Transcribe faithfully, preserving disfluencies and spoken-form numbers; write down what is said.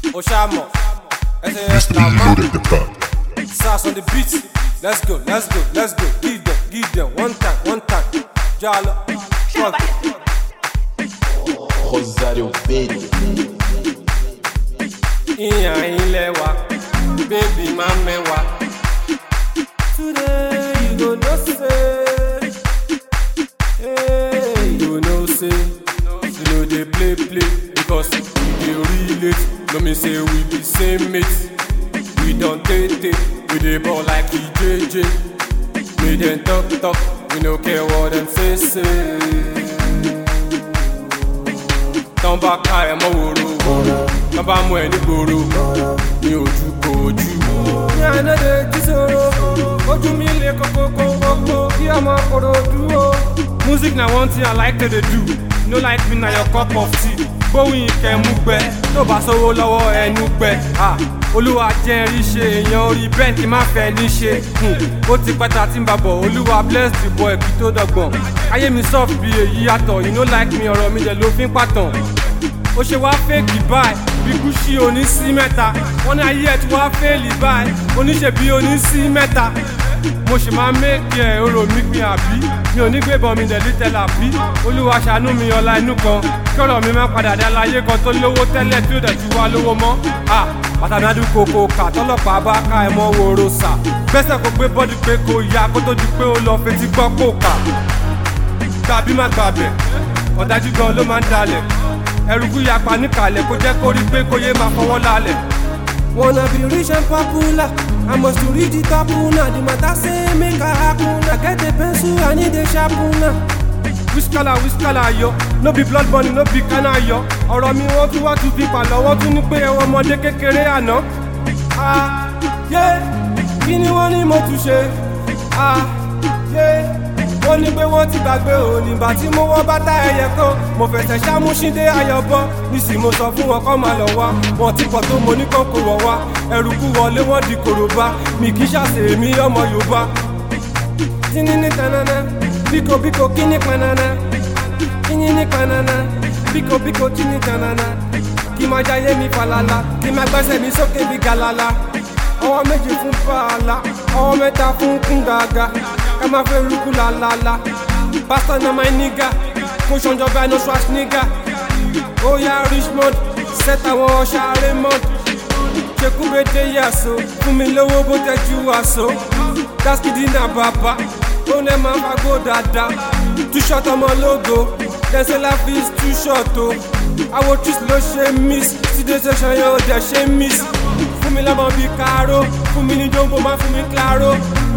Oshamo, S A S Sass on the beat. Let's go, let's go, let's go. Give them, give them. One time, one time. Jalo, fuck it. Rosário Verde. Iya ilewa, baby mamewa. Today you go know say, hey, you know say, you know they play play because we dey relate. No me say we be same mates. We don't take it, we dey ball like E J J. We dem talk talk, we no care what them say say. Turn back eye mo woro, turn back mo eni gboro, mi ojú kò ojú. Mi àná dey jísòro, ojú mi le kókókókókó, kí ọmọ kòrò dúró. Music na one thing I like to dey do, no like me na your cup of tea. Gbóhùn ìkẹ́ mú gbẹ, tó bá sówó lọ́wọ́ ẹnu gbẹ. Olúwa jẹ́ rí ṣe èèyàn orí bẹ́ẹ̀ kí má fẹ́ ní ṣe. Ó ti pẹ́ta tí ń bá bọ̀, Olúwa bless the boy kí tó dọ̀gbọ̀n. Ayé mi soft bí èyí yàtọ̀, you no like me ọ̀rọ̀ mi dẹ̀ ló fi ń pàtàn. Ó ṣe wá fake báyìí, bí Gúúsì oní sí mẹ́ta. Wọ́n ní ayé ẹ̀ tí wá fẹ́ẹ̀lì báyìí, oníṣèbí oní sí mẹ́ta. Mo ṣì máa méèkì ẹ̀ orò mi gbin àbí. Mi ò ní gbébọn mi dẹ̀ lítẹ̀lá bí. Olúwa ṣàánú mi ọlá inú kan. Kí ọ̀rọ̀ mi má padà dé aláyé kan tó lówó tẹ́lẹ̀ tí ó dẹ̀ ti wá lówó mọ́. Pàtàkì kòkò kà tọ́lọ́pàá bá ká ẹ̀ mọ́ wòrò sà. Gbẹ́sẹ̀ kò gbé bọ́dì pé kò yá kó tó di pé ó lọ fetí gbọ́ kò kà. Gbàbí má gbàbẹ̀, ọ̀dájú gan ló máa ń dalẹ̀. Ẹrùkú yapa níkàlẹ̀ kó jẹ́ kó rí pé kó yé máa fọwọ́ lálẹ̀. Wanna be rich and popular, I must to reach the top now. The matter say make a happen. I get a pencil, I need a sharpener. Whiskala whiskala yo, no be blood money, no be kana yo. Ọ̀rọ̀ mi wọ́n tún wá tún fi pàlọ́, wọ́n tún ní pé ẹwọ́ ọmọdé kékeré àná. Ah, yeah, kí ni wọ́n ní mo tún ṣe? Ah, yeah, wọ́n ní pé wọ́n ti gbàgbé òní ìgbà tí mo wọ́ bàtà ẹyẹ kan. Mo fẹsẹ̀ ṣàmúṣídé ayọ̀bọ, nísì mo sọ fún wọn kọ́ máa lọ wá. Wọ́n ti pọ̀ tó mo ní kọ́ kó wọ̀ wá. Ẹrùkú wọlé wọ́n di kòròbá, mi kì í ṣàṣe èmi ọmọ Yorùbá. Tíní ní tanana, bíko bíko kíní panana. Kíní ní panana, bíko bíko kíní tanana. Kí máa jayé mi falala, kí máa gbẹ́sẹ̀ mi sókè bí galala. Ọwọ́ méjì fún fàlà, ọwọ́ mẹ́ta fún kúngàgà. Ká máa fẹ́ rúkú lálálá. Pastor na my nigga, kò ṣànjọba no trash nigga. Ó yá Richmond, set àwọn ọ̀ṣà Raymond. Ṣekúbédé yàsó, fún mi lówó bó tẹ́jú àsó. Dáskìdí náà bàbá, ó lẹ́ máa fagbó dáadáa. Two shot ọmọ lógo, Dẹ́sẹ́lá fi two shot o. Àwo tris ló ṣe miss, sídé sẹ́sàn yóò dẹ̀ ṣe miss. Fún mi lọ́mọ bíi Karo, fún mi ní jombo máa fún mi claro.